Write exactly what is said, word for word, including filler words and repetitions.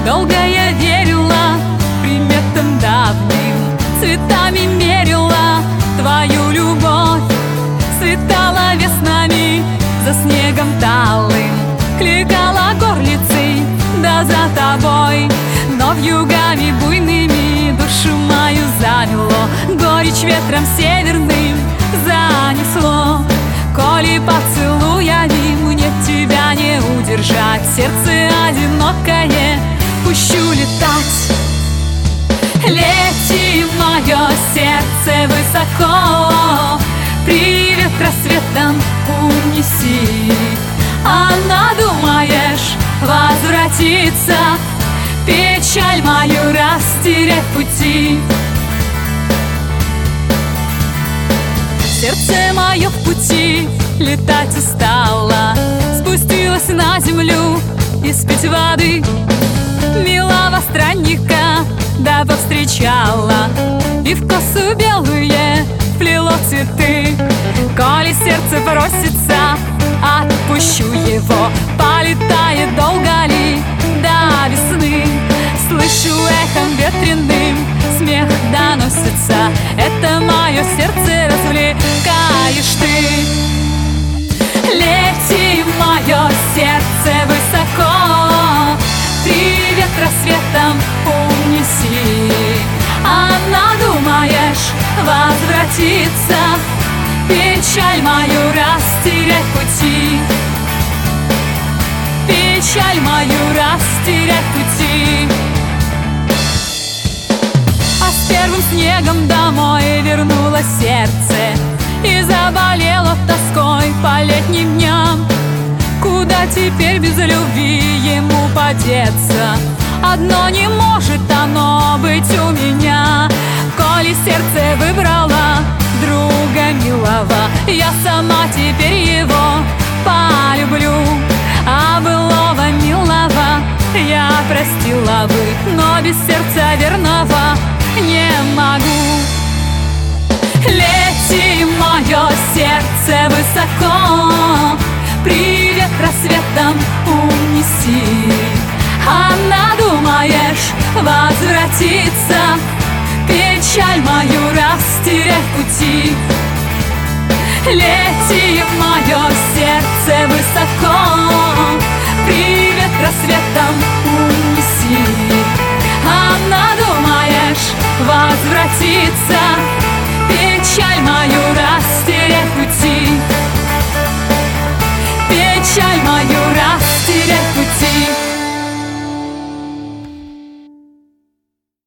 Долго я верила приметам давним, цветами мерила твою любовь. Светала веснами за снегом талым, кликала горлицей, да за тобой. Но вьюгами буйными душу мою замело, горечь ветром северным занесло. Коли поцелуями мне тебя не удержать, сердце одинокое пущу летать. Лети, мое сердце, высоко, привет рассветом унеси. А надумаешь возвратиться, печаль мою растерять пути. Сердце мое в пути летать устало, спустилась на землю испить воды. Милого странника да повстречала, и в косу белые вплело цветы. Коли сердце просится, отпущу его, полетает долго ли до весны. Слышу эхом ветреным, смех доносится, это мое сердце развлекаешь ты. Лети, мое сердце, высоко, привет рассветом унеси. А надумаешь возвратиться, печаль мою растерять пути. Печаль мою растерять пути. А с первым снегом домой вернулось сердце и заболело тоской по летним дням. Куда теперь без любви ему подеться? Одно не может оно быть у меня. Коли сердце выбрала друга милого, я сама теперь его полюблю. А былого милого я простила бы, но без сердца верного не могу. Лети, мое сердце, высоко, привет рассветом унеси. А надумаешь возвратиться, печаль мою растерять пути. Лети, мое сердце, высоко,